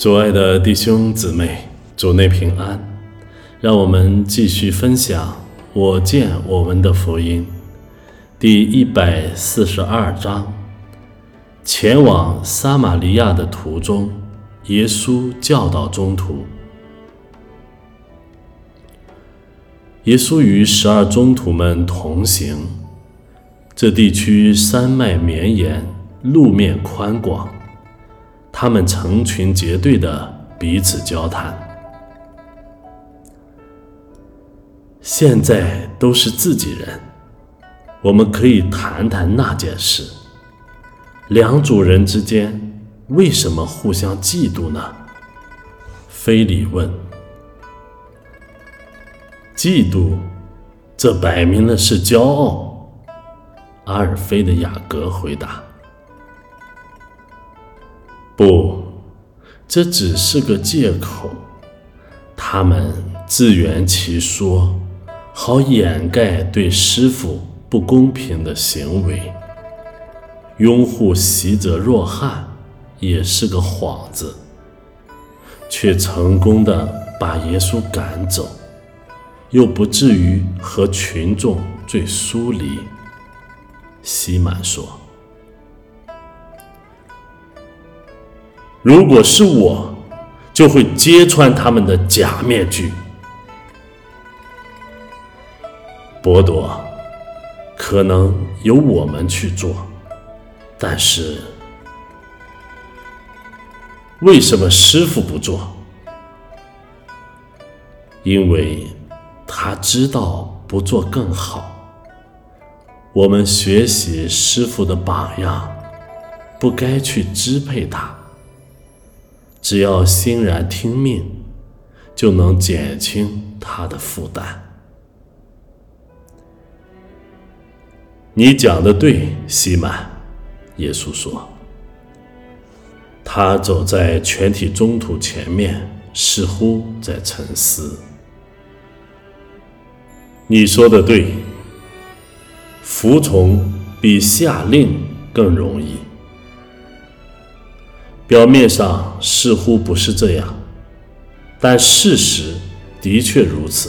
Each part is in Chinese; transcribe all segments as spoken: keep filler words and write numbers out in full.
主爱的弟兄姊妹，主内平安。让我们继续分享我见我们的福音第一百四十二章。前往撒玛利亚的途中，耶稣教导中途。耶稣与十二宗徒们同行，这地区山脉绵延，路面宽广，他们成群结队地彼此交谈。现在都是自己人，我们可以谈谈那件事。两组人之间为什么互相嫉妒呢？非礼问。嫉妒，这摆明了是骄傲。阿尔菲的雅各回答。不，这只是个借口，他们自圆其说，好掩盖对师父不公平的行为。拥护习者若翰也是个幌子，却成功地把耶稣赶走，又不至于和群众最疏离。西满说，如果是我，就会揭穿他们的假面具。伯多，可能由我们去做，但是为什么师父不做？因为他知道不做更好。我们学习师父的榜样，不该去支配他。只要欣然听命，就能减轻他的负担。你讲得对，西满，耶稣说。他走在全体宗徒前面，似乎在沉思。你说得对，服从比下令更容易。表面上似乎不是这样，但事实的确如此。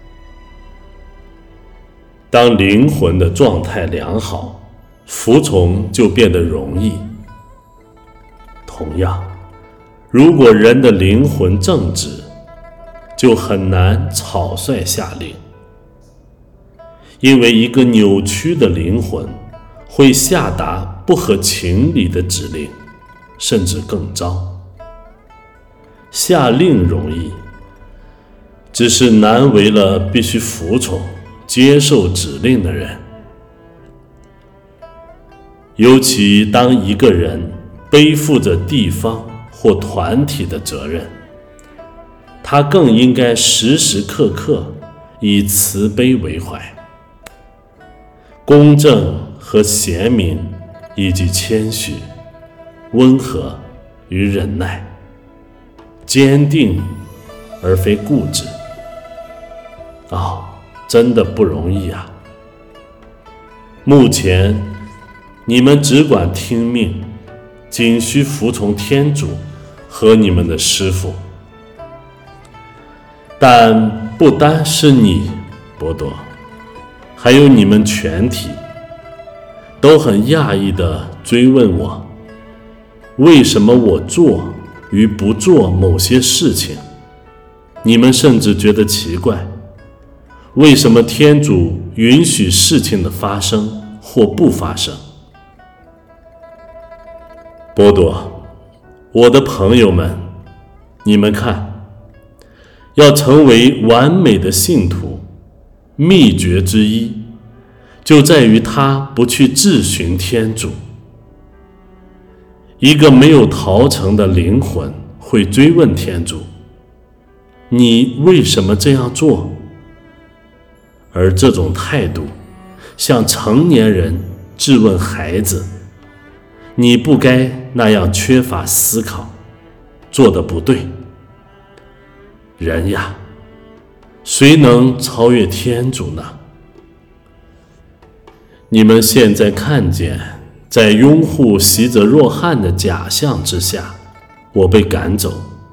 当灵魂的状态良好，服从就变得容易。同样，如果人的灵魂正直，就很难草率下令，因为一个扭曲的灵魂会下达不合情理的指令，甚至更糟。下令容易，只是难为了必须服从接受指令的人。尤其当一个人背负着地方或团体的责任，他更应该时时刻刻以慈悲为怀，公正和贤明，以及谦虚、温和与忍耐，坚定而非固执。哦，真的不容易啊！目前你们只管听命，仅需服从天主和你们的师父。但不单是你，伯多，还有你们全体，都很讶异地追问我，为什么我做与不做某些事情。你们甚至觉得奇怪，为什么天主允许事情的发生或不发生。伯多，我的朋友们，你们看，要成为完美的信徒，秘诀之一就在于他不去质询天主。一个没有陶成的灵魂会追问天主，你为什么这样做？而这种态度像成年人质问孩子，你不该那样缺乏思考，做得不对。人呀，谁能超越天主呢？你们现在看见，在拥护习者若翰的假象之下，我被赶走，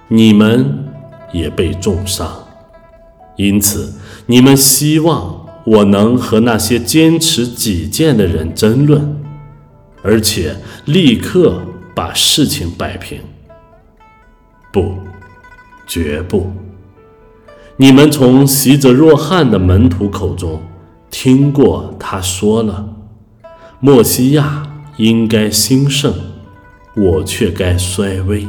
你们也被重伤。因此，你们希望我能和那些坚持己见的人争论，而且立刻把事情摆平。不，绝不。你们从习者若翰的门徒口中听过他说了，默西亚应该兴盛，我却该衰微。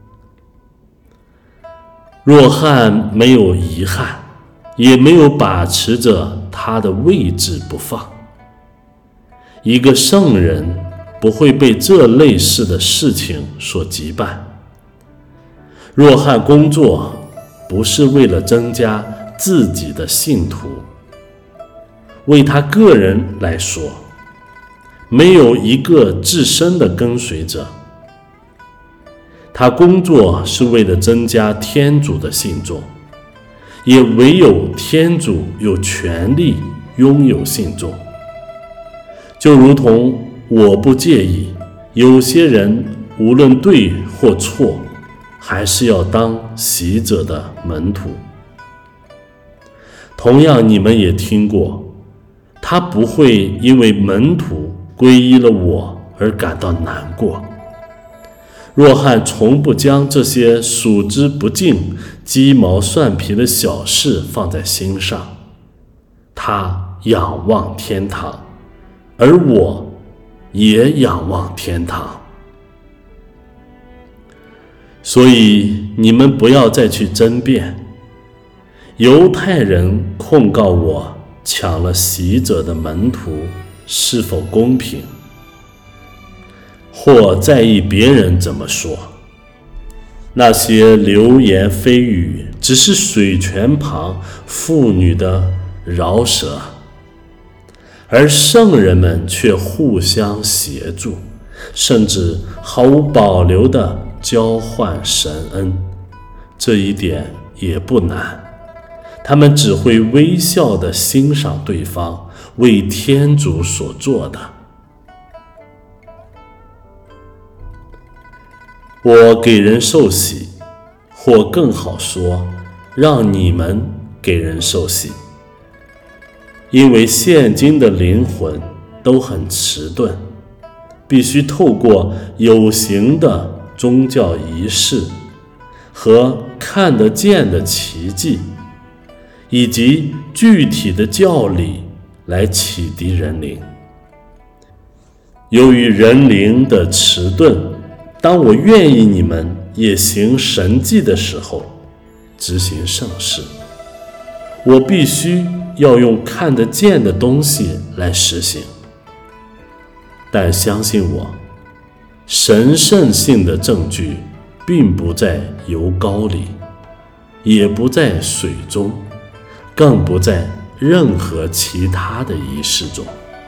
若翰没有遗憾，也没有把持着他的位置不放。一个圣人不会被这类似的事情所羁绊。若翰工作不是为了增加自己的信徒，为他个人来说，没有一个自身的跟随者。他工作是为了增加天主的信众，也唯有天主有权利拥有信众。就如同我不介意有些人无论对或错，还是要当习者的门徒。同样，你们也听过，他不会因为门徒皈依了我而感到难过。若翰从不将这些数之不尽、鸡毛蒜皮的小事放在心上，他仰望天堂，而我也仰望天堂。所以你们不要再去争辩。犹太人控告我抢了习者的门徒是否公平，或在意别人怎么说。那些流言蜚语只是水泉旁妇女的饶舌，而圣人们却互相协助，甚至毫无保留地交换神恩。这一点也不难，他们只会微笑地欣赏对方为天主所做的。我给人受洗，或更好说，让你们给人受洗，因为现今的灵魂都很迟钝，必须透过有形的宗教仪式和看得见的奇迹，以及具体的教理来启迪人灵。由于人灵的迟钝，当我愿意你们也行神迹的时候，执行圣事，我必须要用看得见的东西来实行。但相信我，神圣性的证据并不在油膏里，也不在水中，更不在任何其他的仪式中。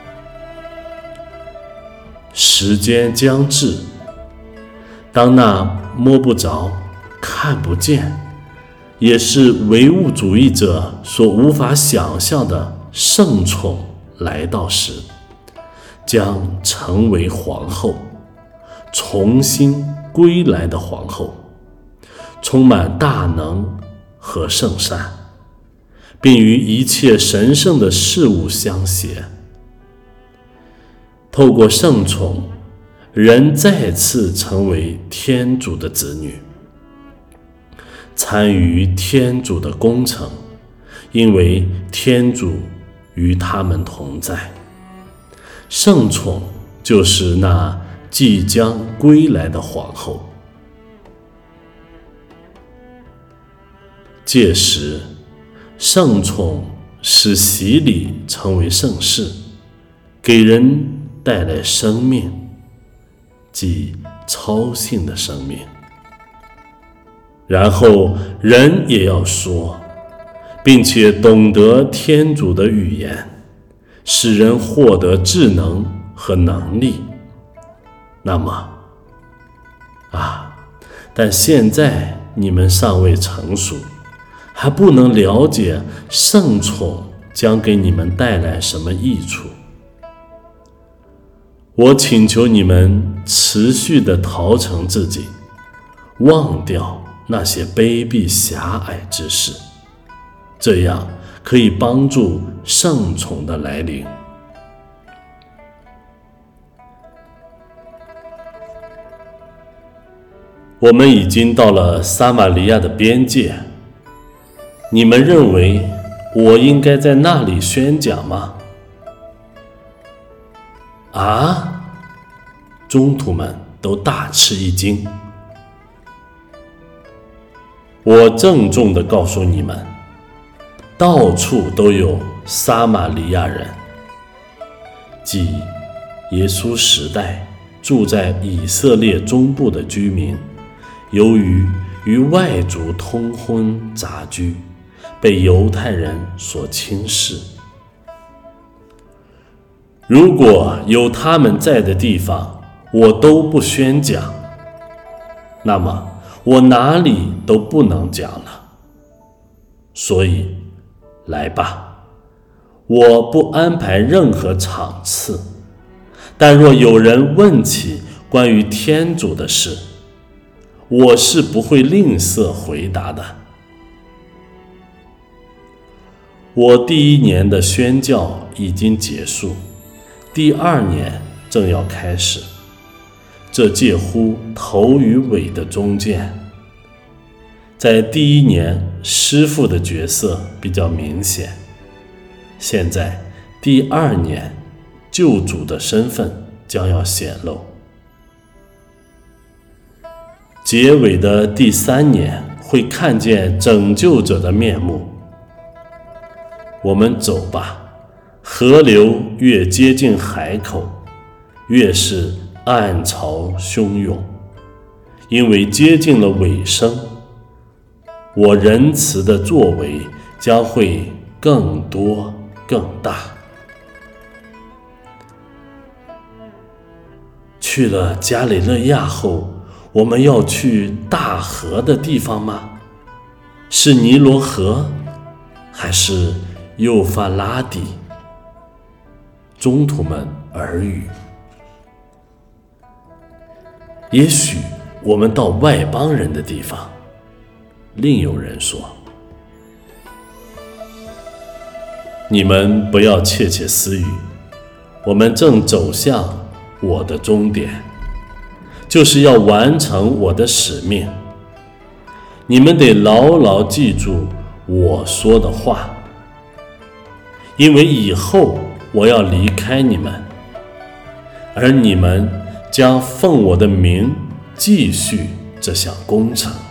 时间将至，当那摸不着、看不见，也是唯物主义者所无法想象的圣宠来到时，将成为皇后，重新归来的皇后，充满大能和圣善，并与一切神圣的事物相协。透过圣宠，人再次成为天主的子女，参与天主的工程，因为天主与他们同在。圣宠就是那即将归来的皇后。届时，圣宠使洗礼成为圣事，给人带来生命，即超性的生命。然后人也要说，并且懂得天主的语言，使人获得智能和能力。那么啊，但现在你们尚未成熟，还不能了解圣宠将给你们带来什么益处。我请求你们持续地陶成自己，忘掉那些卑鄙狭隘之事，这样可以帮助圣宠的来临。我们已经到了撒玛利亚的边界，你们认为我应该在那里宣讲吗？啊！宗徒们都大吃一惊。我郑重地告诉你们，到处都有撒玛利亚人，即耶稣时代住在以色列中部的居民，由于与外族通婚杂居，被犹太人所轻视。如果有他们在的地方，我都不宣讲，那么我哪里都不能讲了。所以，来吧，我不安排任何场次，但若有人问起关于天主的事，我是不会吝啬回答的。我第一年的宣教已经结束，第二年正要开始，这介乎头与尾的中间。在第一年，师父的角色比较明显，现在第二年，救主的身份将要显露。结尾的第三年会看见拯救者的面目。我们走吧，河流越接近海口，越是暗潮汹涌，因为接近了尾声，我仁慈的作为将会更多更大。去了加里肋亚后，我们要去大河的地方吗？是尼罗河，还是幼发拉底？宗徒们耳语。也许我们到外邦人的地方。另有人说，你们不要窃窃私语，我们正走向我的终点，就是要完成我的使命。你们得牢牢记住我说的话，因为以后我要离开你们，而你们将奉我的名继续这项工程。